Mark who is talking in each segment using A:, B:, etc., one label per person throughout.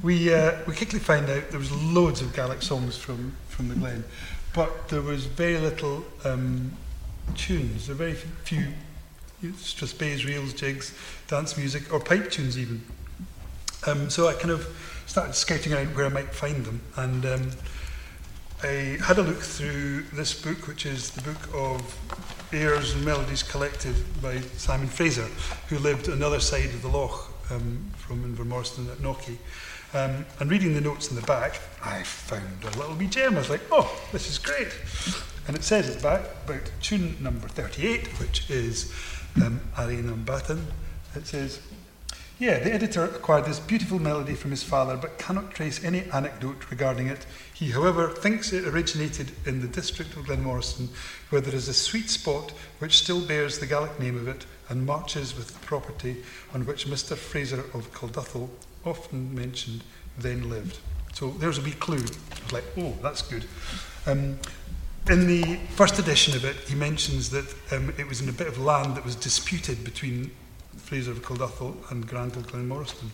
A: we quickly found out there was loads of Gaelic songs from the Glen, but there was very little tunes. There were very few strathspeys, reels, jigs, dance music, or pipe tunes even. So I kind of started scouting out where I might find them, and I had a look through this book, which is the book of airs and melodies collected by Simon Fraser, who lived on the other side of the loch from Invermorston at Knocky. And reading the notes in the back, I found a little wee gem. I was like, oh, this is great. And it says at the back about tune number 38, which is Arena and Batten. It says, yeah, the editor acquired this beautiful melody from his father, but cannot trace any anecdote regarding it. He, however, thinks it originated in the district of Glenmoriston, where there is a sweet spot which still bears the Gaelic name of it and marches with the property on which Mr. Fraser of Culduthel, often mentioned, then lived. So there's a wee clue. I was like, oh, that's good. In the first edition of it, he mentions that it was in a bit of land that was disputed between Fraser of Culduthel and Grant of Glenmoriston.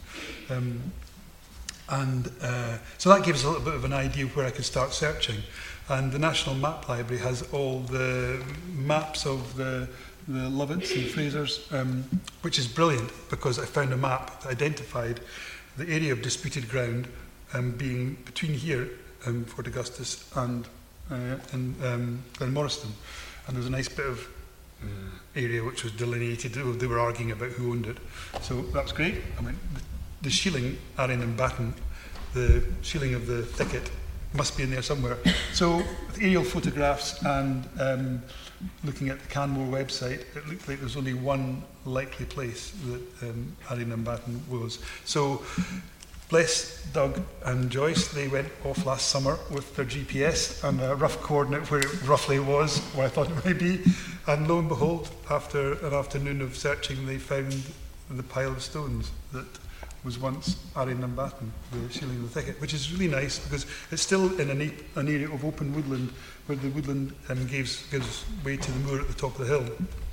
A: So that gave us a little bit of an idea of where I could start searching. And the National Map Library has all the maps of the Lovets and Frasers, which is brilliant because I found a map that identified the area of disputed ground being between here, Fort Augustus, and Glenmoriston. And there was a nice bit of area which was delineated. They were arguing about who owned it. So that was great. I mean, the shieling, Arran and Batten, the shieling of the thicket must be in there somewhere. So with aerial photographs and looking at the Canmore website, it looked like there was only one likely place that Arran and Batten was. So bless Doug and Joyce, they went off last summer with their GPS and a rough coordinate where it roughly was, where I thought it might be. And lo and behold, after an afternoon of searching, they found the pile of stones that was once Arran and Batten, the shieling of the thicket, which is really nice because it's still in an area of open woodland where the woodland gives way to the moor at the top of the hill.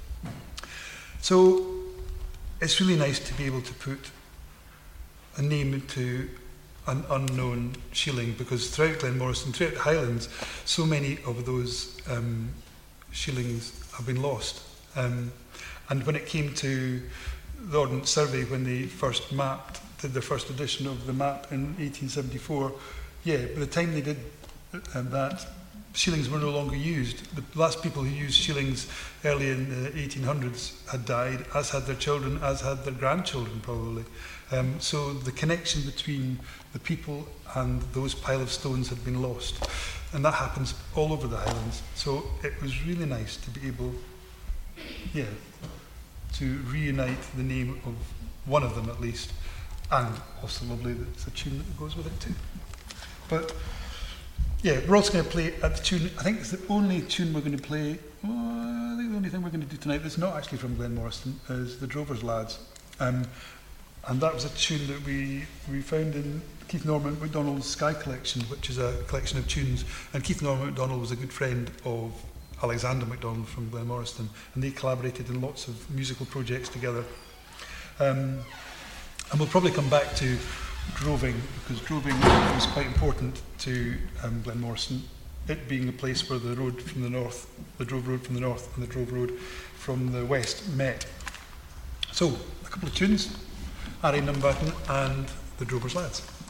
A: So it's really nice to be able to put a name to an unknown shieling because throughout Glenmoriston, throughout the Highlands, so many of those shillings have been lost. And when it came to the Ordnance Survey, when they first did their first edition of the map in 1874, by the time they did that, shillings were no longer used. The last people who used shillings early in the 1800s had died, as had their children, as had their grandchildren probably. So the connection between the people and those pile of stones had been lost. And that happens all over the Highlands. So it was really nice to be able, to reunite the name of one of them at least. And also lovely that it's a tune that goes with it too. But we're also going to play at the tune, I think it's the only tune we're going to play, I think the only thing we're going to do tonight that's not actually from Glenmoriston is the Drovers Lads. And that was a tune that we found in Keith Norman MacDonald's Sky Collection, which is a collection of tunes. And Keith Norman MacDonald was a good friend of Alexander MacDonald from Glenmoriston, and they collaborated in lots of musical projects together. And we'll probably come back to droving, because droving was quite important to Glenmoriston, it being the place where the road from the north, the Drove Road from the north and the Drove Road from the west met. So, a couple of tunes, Arran and Batten and the Drovers Lads.